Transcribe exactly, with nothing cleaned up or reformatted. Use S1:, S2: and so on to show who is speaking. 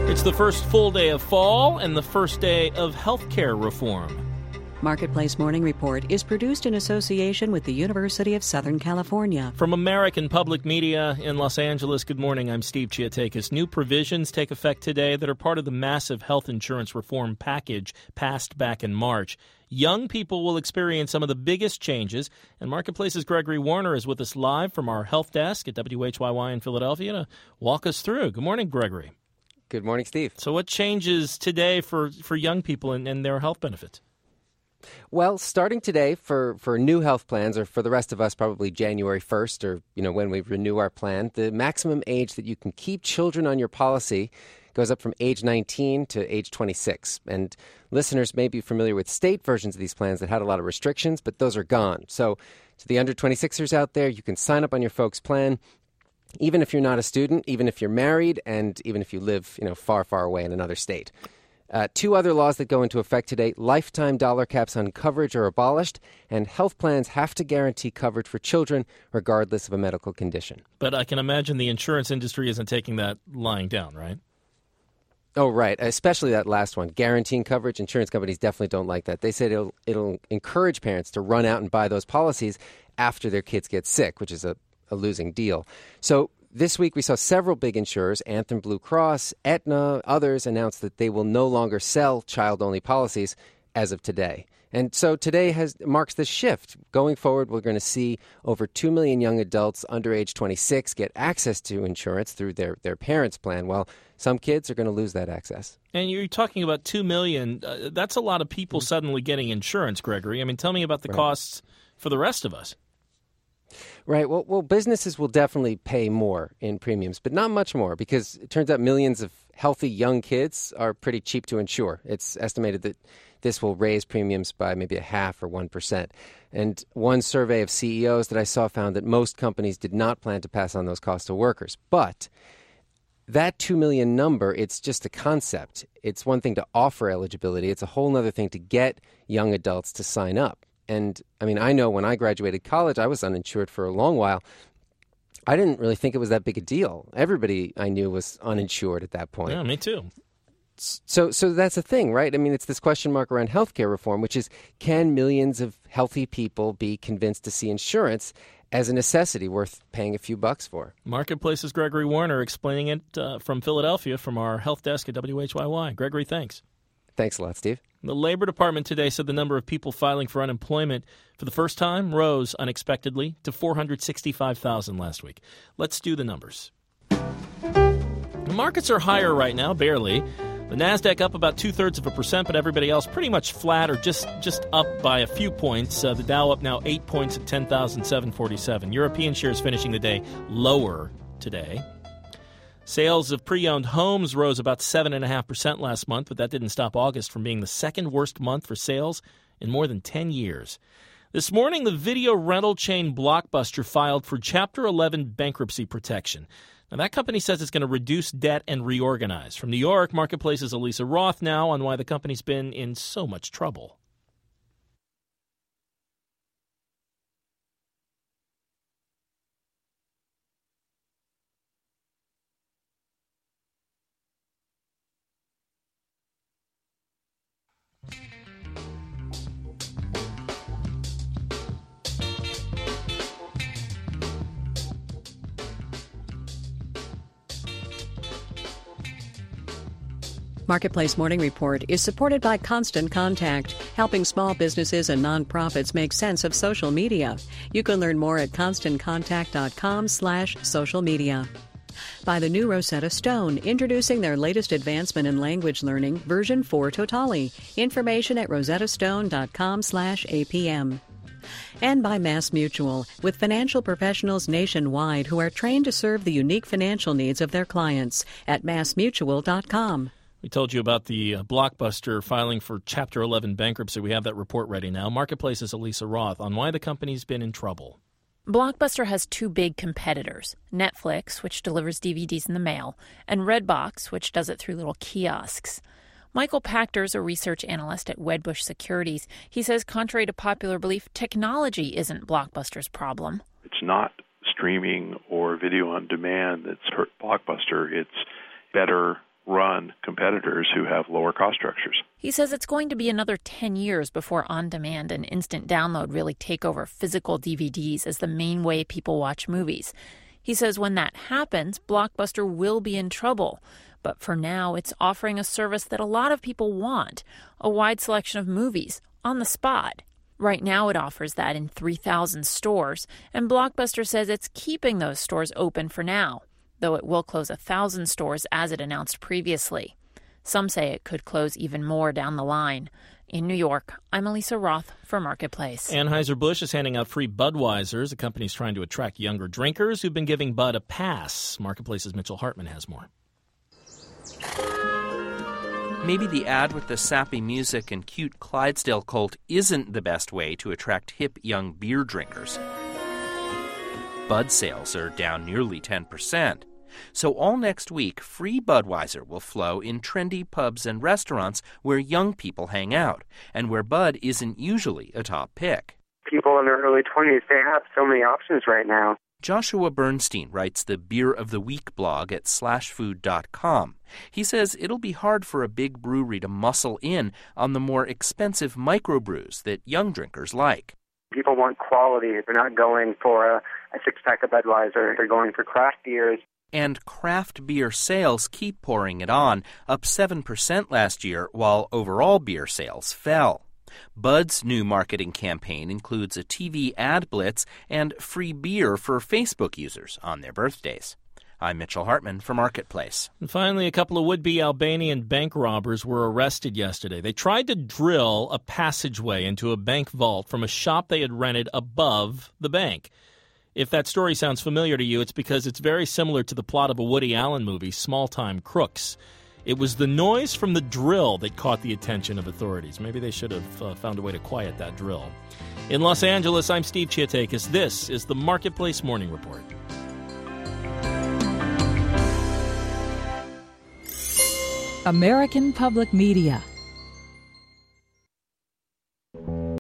S1: It's the first full day of fall and the first day of healthcare reform.
S2: Marketplace Morning Report is produced in association with the University of Southern California.
S1: From American Public Media in Los Angeles, good morning. I'm Steve Chiatakis. New provisions take effect today that are part of the massive health insurance reform package passed back in March. Young people will experience some of the biggest changes, and Marketplace's Gregory Warner is with us live from our health desk at W H Y Y in Philadelphia to walk us through. Good morning, Gregory.
S3: Good morning, Steve.
S1: So what changes today for, for young people and, and their health benefits?
S3: Well, starting today for, for new health plans, or for the rest of us, probably January first, or you know when we renew our plan, the maximum age that you can keep children on your policy goes up from age nineteen to age twenty-six. And listeners may be familiar with state versions of these plans that had a lot of restrictions, but those are gone. So to the under twenty-sixers out there, you can sign up on your folks' plan, even if you're not a student, even if you're married, and even if you live, you know, far, far away in another state. Uh, two other laws that go into effect today: lifetime dollar caps on coverage are abolished, and health plans have to guarantee coverage for children regardless of a medical condition.
S1: But I can imagine the insurance industry isn't taking that lying down, right?
S3: Oh, right. Especially that last one, guaranteeing coverage. Insurance companies definitely don't like that. They said it'll, it'll encourage parents to run out and buy those policies after their kids get sick, which is a, a losing deal. So this week, we saw several big insurers, Anthem Blue Cross, Aetna, others, announce that they will no longer sell child-only policies as of today. And so today has marks the shift. Going forward, we're going to see over two million young adults under age twenty-six get access to insurance through their, their parents' plan, while some kids are going to lose that access.
S1: And you're talking about two million. Uh, that's a lot of people suddenly getting insurance, Gregory. I mean, tell me about the
S3: Right.
S1: costs for the rest of us.
S3: Right. Well, well, businesses will definitely pay more in premiums, but not much more, because it turns out millions of healthy young kids are pretty cheap to insure. It's estimated that this will raise premiums by maybe a half or one percent. And one survey of C E Os that I saw found that most companies did not plan to pass on those costs to workers. But that two million number, it's just a concept. It's one thing to offer eligibility. It's a whole other thing to get young adults to sign up. And, I mean, I know when I graduated college, I was uninsured for a long while. I didn't really think it was that big a deal. Everybody I knew was uninsured at that point.
S1: Yeah, me too.
S3: So so that's the thing, right? I mean, it's this question mark around healthcare reform, which is, can millions of healthy people be convinced to see insurance as a necessity worth paying a few bucks for?
S1: Marketplace's Gregory Warner explaining it uh, from Philadelphia from our health desk at W H Y Y. Gregory, thanks.
S3: Thanks a lot, Steve.
S1: The Labor Department today said the number of people filing for unemployment for the first time rose unexpectedly to four hundred sixty-five thousand last week. Let's do the numbers. The markets are higher right now, barely. The NASDAQ up about two-thirds of a percent, but everybody else pretty much flat or just, just up by a few points. Uh, the Dow up now eight points at ten thousand seven hundred forty-seven. European shares finishing the day lower today. Sales of pre-owned homes rose about seven point five percent last month, but that didn't stop August from being the second worst month for sales in more than ten years. This morning, the video rental chain Blockbuster filed for Chapter eleven bankruptcy protection. Now, that company says it's going to reduce debt and reorganize. From New York, Marketplace's Elisa Roth now on why the company's been in so much trouble.
S2: Marketplace Morning Report is supported by Constant Contact, helping small businesses and nonprofits make sense of social media. You can learn more at constantcontact.com slash social media. By the new Rosetta Stone, introducing their latest advancement in language learning, version four Totali. Information at rosettastone.com slash APM. And by Mass Mutual, with financial professionals nationwide who are trained to serve the unique financial needs of their clients at mass mutual dot com.
S1: We told you about the uh, Blockbuster filing for Chapter eleven bankruptcy. We have that report ready now. Marketplace's Elisa Roth on why the company's been in trouble.
S4: Blockbuster has two big competitors, Netflix, which delivers D V Ds in the mail, and Redbox, which does it through little kiosks. Michael Pachter is a research analyst at Wedbush Securities. He says, contrary to popular belief, technology isn't Blockbuster's problem.
S5: It's not streaming or video on demand that's hurt Blockbuster. It's better outrun competitors who have lower cost structures.
S4: He says it's going to be another ten years before on-demand and instant download really take over physical D V Ds as the main way people watch movies. He says when that happens, Blockbuster will be in trouble. But for now, it's offering a service that a lot of people want, a wide selection of movies, on the spot. Right now, it offers that in three thousand stores, and Blockbuster says it's keeping those stores open for now, though it will close one thousand stores as it announced previously. Some say it could close even more down the line. In New York, I'm Elisa Roth for Marketplace.
S1: Anheuser-Busch is handing out free Budweisers. The company's trying to attract younger drinkers who've been giving Bud a pass. Marketplace's Mitchell Hartman has more.
S6: Maybe the ad with the sappy music and cute Clydesdale colt isn't the best way to attract hip young beer drinkers. Bud sales are down nearly ten percent. So all next week, free Budweiser will flow in trendy pubs and restaurants where young people hang out, and where Bud isn't usually a top pick.
S7: People in their early twenties, they have so many options right now.
S6: Joshua Bernstein writes the Beer of the Week blog at slash food dot com. He says it'll be hard for a big brewery to muscle in on the more expensive microbrews that young drinkers like.
S7: People want quality. They're not going for a, a six-pack of Budweiser. They're going for craft beers.
S6: And craft beer sales keep pouring it on, up seven percent last year, while overall beer sales fell. Bud's new marketing campaign includes a T V ad blitz and free beer for Facebook users on their birthdays. I'm Mitchell Hartman for Marketplace.
S1: And finally, a couple of would-be Albanian bank robbers were arrested yesterday. They tried to drill a passageway into a bank vault from a shop they had rented above the bank. If that story sounds familiar to you, it's because it's very similar to the plot of a Woody Allen movie, Small Time Crooks. It was the noise from the drill that caught the attention of authorities. Maybe they should have uh, found a way to quiet that drill. In Los Angeles, I'm Steve Chiatakis. This is the Marketplace Morning Report.
S8: American Public Media